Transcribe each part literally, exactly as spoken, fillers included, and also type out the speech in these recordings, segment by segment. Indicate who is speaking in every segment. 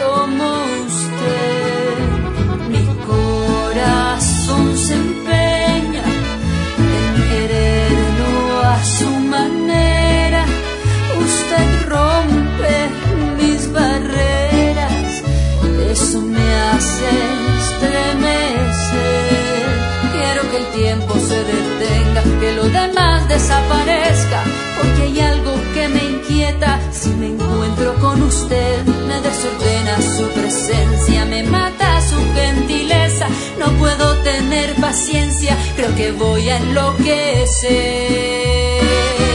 Speaker 1: como usted. Mi corazón se empeña en quererlo a su manera. Usted rompe mis barreras, eso me hace estremecer. Quiero que el tiempo se detenga, que lo demás desaparezca, porque hay algo que me inquieta. Si me encuentro con usted, me desordena su presencia, me mata su gentileza. No puedo tener paciencia, creo que voy a enloquecer.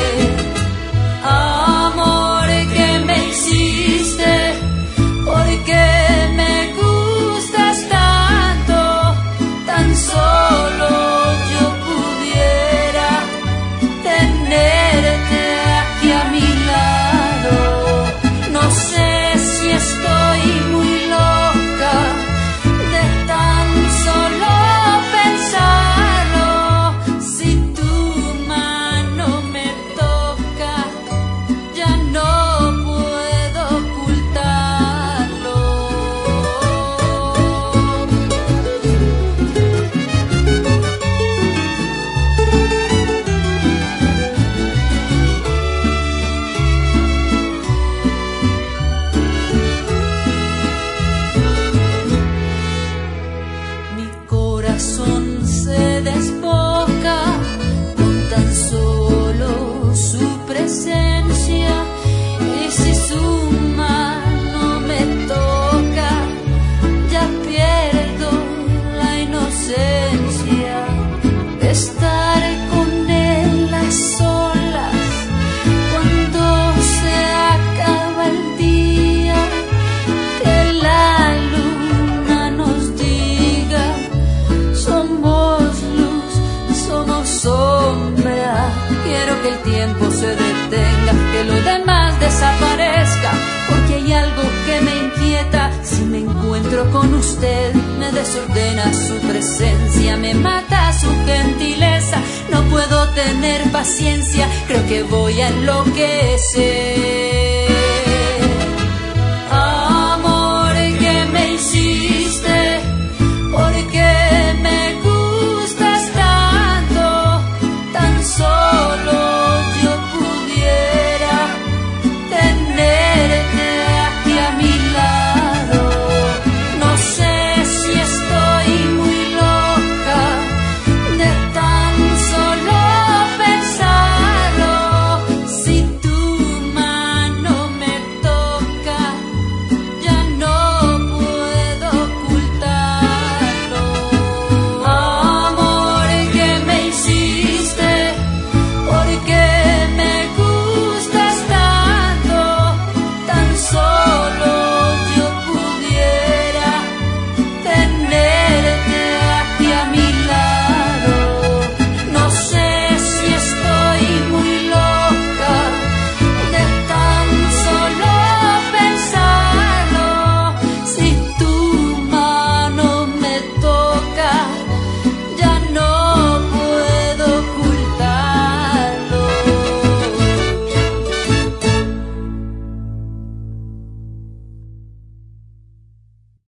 Speaker 1: Amor que me hiciste, porque me gustas tanto, tan solo yo pudiera tenerte aquí a mi lado. No sé si estoy muy loca de tan solo pensarlo. Si tu mano me toca, ya no puedo ocultarlo. Mi corazón se desboca con tan solo su presencia, y si su mano me toca, ya pierdo la inocencia. Estar con él a solas cuando se acaba el día, que la luna nos diga: somos luz, somos sombra. Quiero que el tiempo se detenga, que lo demás desaparezca, porque hay algo que me inquieta. Si me encuentro con usted, me desordena su presencia, me mata su gentileza. No puedo tener paciencia, creo que voy a enloquecer.